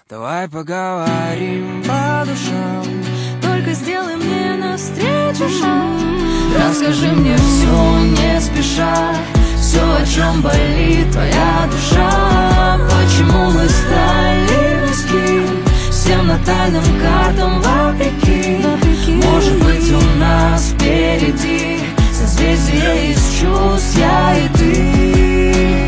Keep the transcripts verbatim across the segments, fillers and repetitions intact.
Давай поговорим по душам, только сделай мне навстречу шаг. Расскажи мне все, не спеша, все, о чем болит твоя душа. Почему мы стали близки, всем натальным картам вопреки? Может быть, у нас впереди созвездие из чувств, я и ты.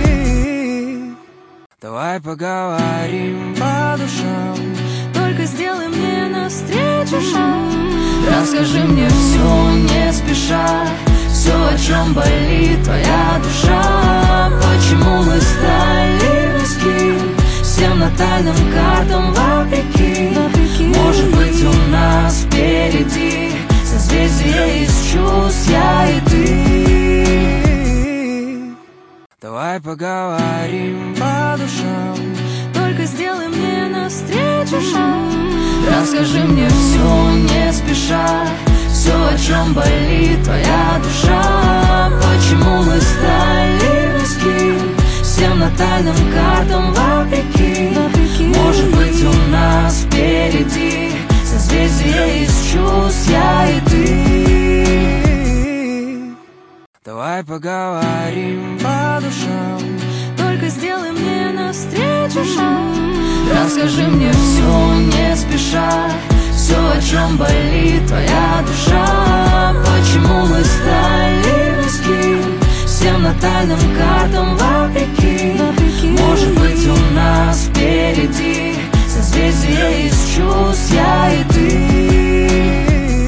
Давай поговорим по душам, только сделай мне навстречу шаг. Расскажи мне все, не спеша, все, о чем болит твоя душа. Почему мы стали близки, всем натальным картам вопреки? Может быть, у нас впереди созвездие из чувств, я и ты. Давай поговорим по душам, только сделай мне навстречу шаг. Расскажи мне все, не спеша, все, о чем болит твоя душа. Почему мы стали близки, всем натальным картам вопреки? Может быть, у нас впереди созвездие из чувств, я и ты. Давай поговорим по душам, только сделай мне навстречу шаг. Расскажи мне все, не спеша, все, о чем болит твоя душа. Почему мы стали близки, всем натальным картам вопреки? Может быть, у нас впереди созвездие из чувств, я и ты.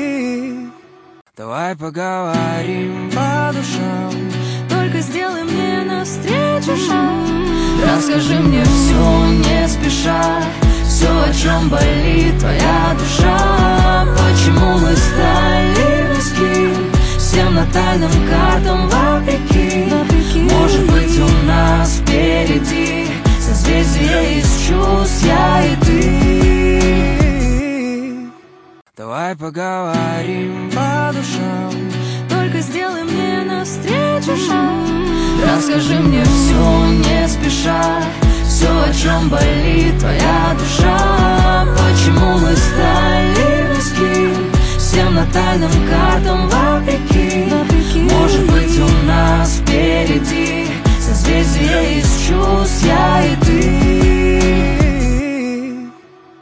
Давай поговорим по душам, только сделай мне навстречу шаг. Расскажи мне все, не спеша, все, о чем болит твоя душа. Почему мы стали близки, всем натальным картам вопреки? Может быть, у нас впереди созвездие из чувств, я и ты. Давай поговорим по душам, только сделай мне навстречу шаг. Расскажи мне все, не спеша, все, о чем болит твоя душа. Почему мы стали близки, всем натальным картам вопреки? Может быть, у нас впереди созвездие из чувств, я и ты.